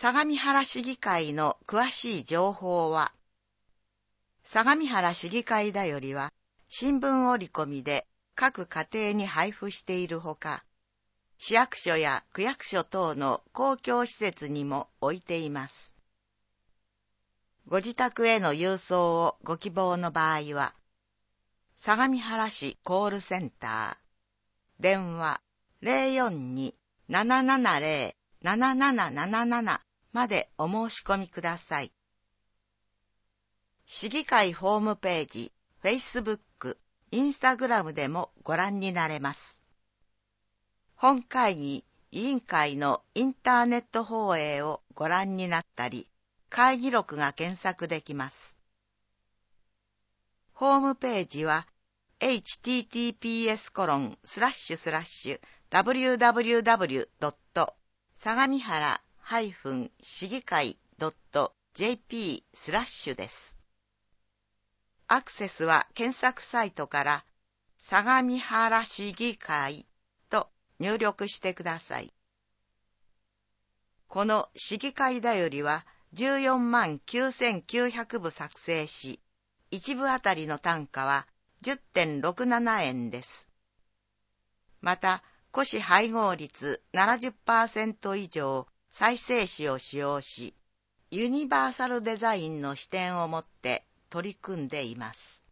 相模原市議会の詳しい情報は、相模原市議会だよりは、新聞折り込みで各家庭に配布しているほか、市役所や区役所等の公共施設にも置いています。ご自宅への郵送をご希望の場合は、相模原市コールセンター、電話 042-770-7777 までお申し込みください。市議会ホームページ、Facebook、Instagram でもご覧になれます。本会議、委員会のインターネット放映をご覧になったり、会議録が検索できます。ホームページは https://www. 相模原市議会 .jp/ です。アクセスは検索サイトから相模原市議会と入力してください。この市議会だよりは14万9900部作成し、1部あたりの単価は 10.67 円です。また、古紙配合率 70% 以上再生紙を使用し、ユニバーサルデザインの視点を持って取り組んでいます。